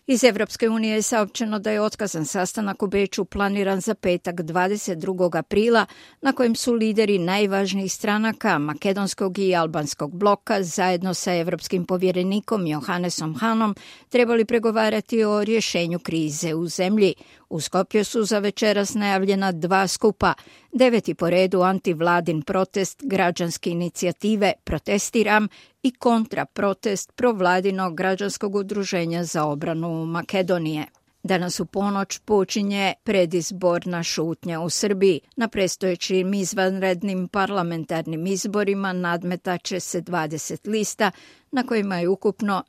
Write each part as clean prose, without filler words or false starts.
Iz Evropske unije je saopćeno da je otkazan sastanak u Beču planiran za petak 22. aprila, na kojem su lideri najvažnijih stranaka makedonskog i albanskog bloka zajedno sa evropskim povjerenikom Johannesom Hanom trebali pregovarati o rješenju krize u zemlji. U Skopju su za večeras najavljena 2 skupa. 9. po redu antivladin protest građanske inicijative Protestiram i kontraprotest provladinog građanskog udruženja za obranu Makedonije. Danas u ponoć počinje predizborna šutnja u Srbiji. Na predstojećim izvanrednim parlamentarnim izborima nadmetaće se 20 lista na kojima je ukupno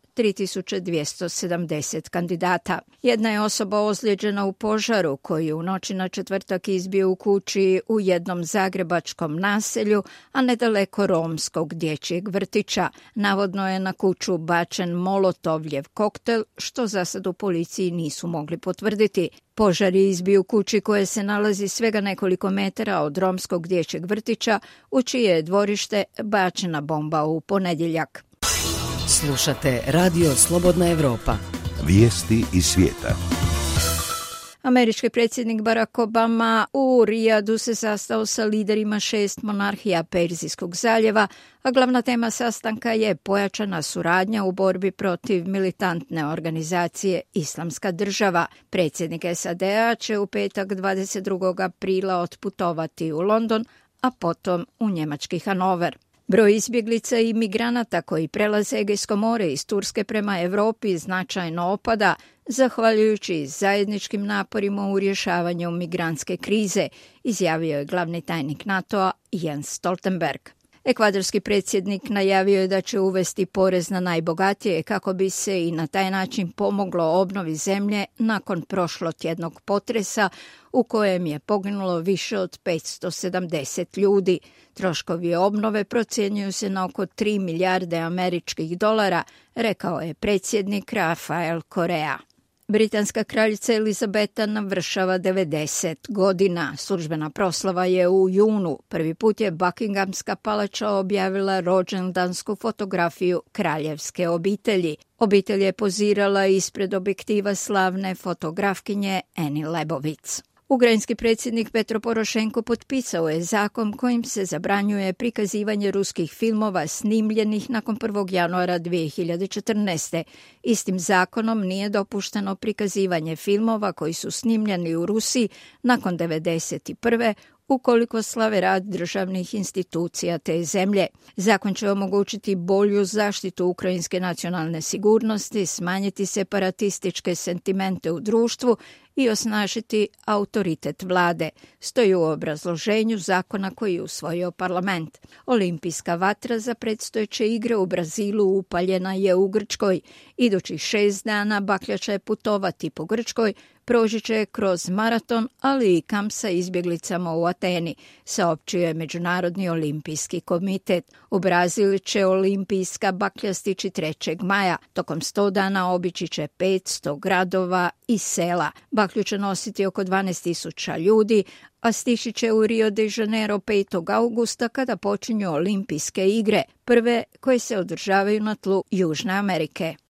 3270 kandidata. Jedna je osoba ozlijeđena u požaru koji je u noći na četvrtak izbio u kući u jednom zagrebačkom naselju, a nedaleko romskog dječjeg vrtića. Navodno je na kuću bačen molotovljev koktel, što za sad u policiji nisu mogli potvrditi. Požar je izbio u kući koja se nalazi svega nekoliko metara od romskog dječjeg vrtića, u čije je dvorište bačena bomba u ponedjeljak. Slušate Radio Slobodna Evropa. Vijesti iz svijeta. Američki predsjednik Barack Obama u Rijadu se sastao sa liderima 6 monarhija Perzijskog zaljeva, a glavna tema sastanka je pojačana suradnja u borbi protiv militantne organizacije Islamska država. Predsjednik SAD-a će u petak 22. aprila otputovati u London, a potom u njemački Hanover. Broj izbjeglica i migranata koji prelaze Egejsko more iz Turske prema Europi značajno opada, zahvaljujući zajedničkim naporima u rješavanju migrantske krize, izjavio je glavni tajnik NATO-a Jens Stoltenberg. Ekvadorski predsjednik najavio je da će uvesti porez na najbogatije kako bi se i na taj način pomoglo obnovi zemlje nakon prošlotjednog potresa u kojem je poginulo više od 570 ljudi. Troškovi obnove procjenjuju se na oko 3 milijarde američkih dolara, rekao je predsjednik Rafael Correa. Britanska kraljica Elizabeta navršava 90 godina. Službena proslava je u junu. Prvi put je Buckinghamska palača objavila rođendansku fotografiju kraljevske obitelji. Obitelj je pozirala ispred objektiva slavne fotografkinje Annie Leibovitz. Ukrajinski predsjednik Petro Porošenko potpisao je zakon kojim se zabranjuje prikazivanje ruskih filmova snimljenih nakon 1. januara 2014. Istim zakonom nije dopušteno prikazivanje filmova koji su snimljeni u Rusiji nakon 1991. ukoliko slave rad državnih institucija te zemlje. Zakon će omogućiti bolju zaštitu ukrajinske nacionalne sigurnosti, smanjiti separatističke sentimente u društvu i osnažiti autoritet vlade, stoji u obrazloženju zakona koji je usvojio parlament. Olimpijska vatra za predstojeće igre u Brazilu upaljena je u Grčkoj. Idućih 6 dana baklja će putovati po Grčkoj, proći će kroz maraton, ali i kamp sa izbjeglicama u Ateni, saopćio je Međunarodni olimpijski komitet. U Brazil će olimpijska baklja stići 3. maja. Tokom 100 dana obići će 500 gradova i sela. Baklju će nositi oko 12.000 ljudi, a stići će u Rio de Janeiro 5. augusta kada počinju olimpijske igre, prve koje se održavaju na tlu Južne Amerike.